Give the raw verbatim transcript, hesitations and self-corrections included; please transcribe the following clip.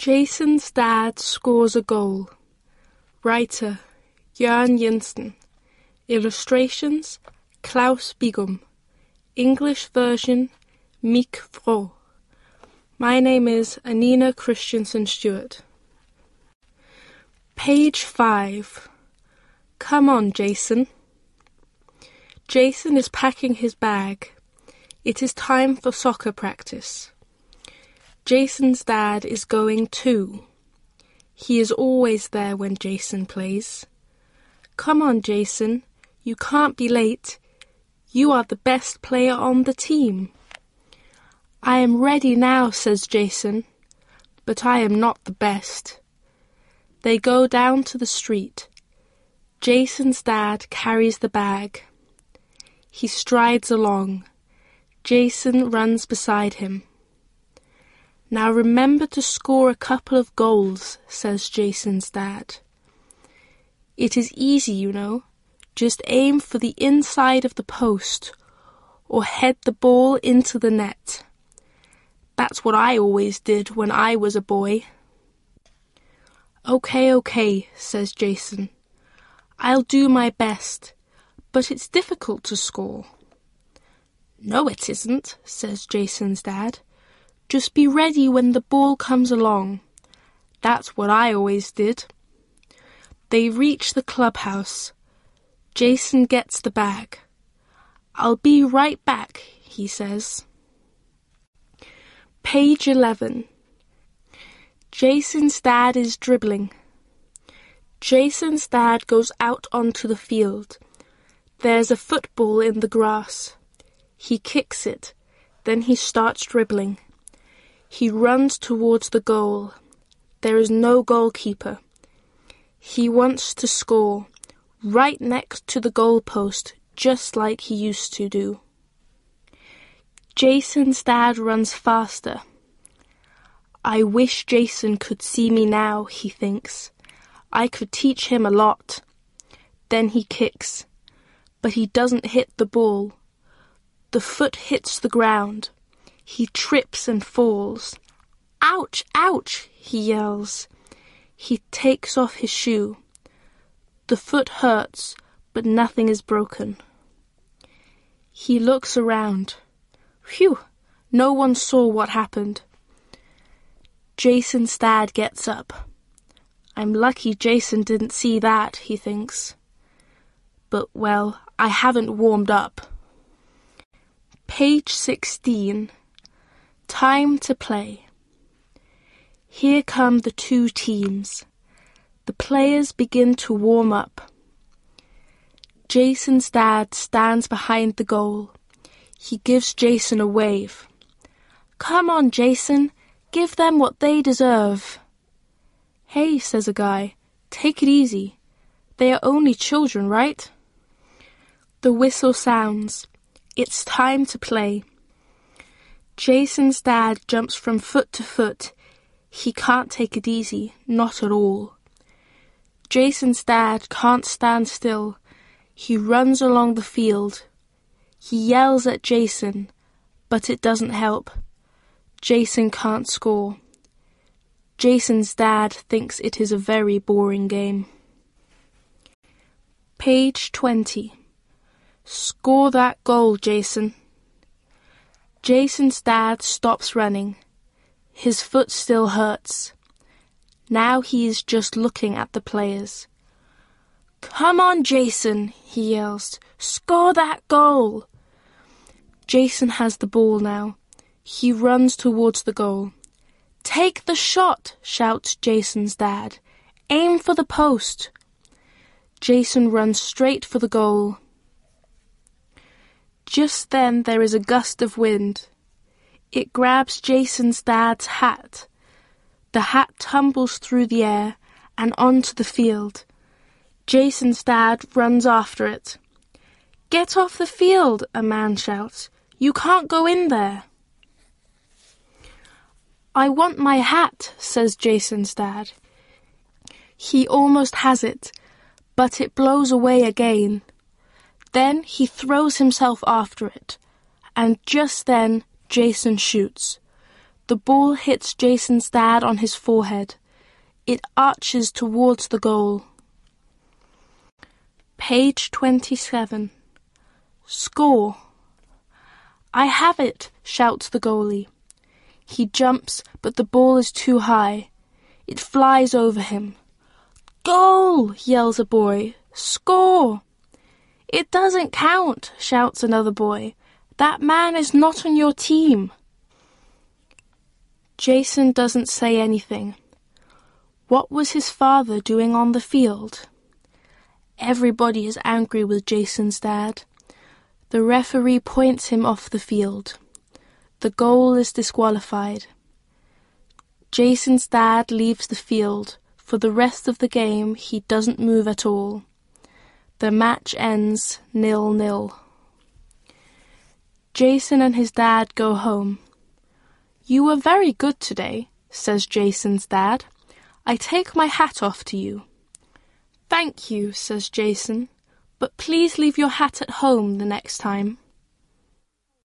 Jason's dad scores a goal. Writer, Jørn Jensen. Illustrations, Klaus Bigum. English version, Mick Froh. My name is Anina Christensen Stewart. Page five. Come on, Jason. Jason is packing his bag. It is time for soccer practice. Jason's dad is going too. He is always there when Jason plays. Come on, Jason. You can't be late. You are the best player on the team. I am ready now, says Jason, but I am not the best. They go down to the street. Jason's dad carries the bag. He strides along. Jason runs beside him. Now remember to score a couple of goals, says Jason's dad. It is easy, you know. Just aim for the inside of the post or head the ball into the net. That's what I always did when I was a boy. Okay, okay, says Jason. I'll do my best, but it's difficult to score. No, it isn't, says Jason's dad. Just be ready when the ball comes along. That's what I always did. They reach the clubhouse. Jason gets the bag. I'll be right back, he says. Page eleven. Jason's dad is dribbling. Jason's dad goes out onto the field. There's a football in the grass. He kicks it. Then he starts dribbling. He runs towards the goal. There is no goalkeeper. He wants to score, right next to the goalpost, just like he used to do. Jason's dad runs faster. I wish Jason could see me now, he thinks. I could teach him a lot. Then he kicks, but he doesn't hit the ball. The foot hits the ground. He trips and falls. Ouch, ouch, he yells. He takes off his shoe. The foot hurts, but nothing is broken. He looks around. Phew, no one saw what happened. Jason's dad gets up. I'm lucky Jason didn't see that, he thinks. But, well, I haven't warmed up. Page sixteen. Time to play. Here come the two teams. The players begin to warm up. Jason's dad stands behind the goal. He gives Jason a wave. Come on, Jason. Give them what they deserve. Hey, says a guy. Take it easy. They are only children, right? The whistle sounds. It's time to play. Jason's dad jumps from foot to foot. He can't take it easy, not at all. Jason's dad can't stand still. He runs along the field. He yells at Jason, but it doesn't help. Jason can't score. Jason's dad thinks it is a very boring game. Page twenty. Score that goal, Jason. Jason's dad stops running. His foot still hurts. Now he is just looking at the players. Come on, Jason, he yells. Score that goal. Jason has the ball now. He runs towards the goal. Take the shot, shouts Jason's dad. Aim for the post. Jason runs straight for the goal. Just then there is a gust of wind. It grabs Jason's dad's hat. The hat tumbles through the air and onto the field. Jason's dad runs after it. Get off the field, a man shouts. You can't go in there. I want my hat, says Jason's dad. He almost has it, but it blows away again. Then he throws himself after it, and just then Jason shoots. The ball hits Jason's dad on his forehead. It arches towards the goal. Page twenty-seven. Score! I have it, shouts the goalie. He jumps, but the ball is too high. It flies over him. Goal! Yells a boy. Score! It doesn't count, shouts another boy. That man is not on your team. Jason doesn't say anything. What was his father doing on the field? Everybody is angry with Jason's dad. The referee points him off the field. The goal is disqualified. Jason's dad leaves the field. For the rest of the game, he doesn't move at all. The match ends nil-nil. Jason and his dad go home. You were very good today, says Jason's dad. I take my hat off to you. Thank you, says Jason, but please leave your hat at home the next time.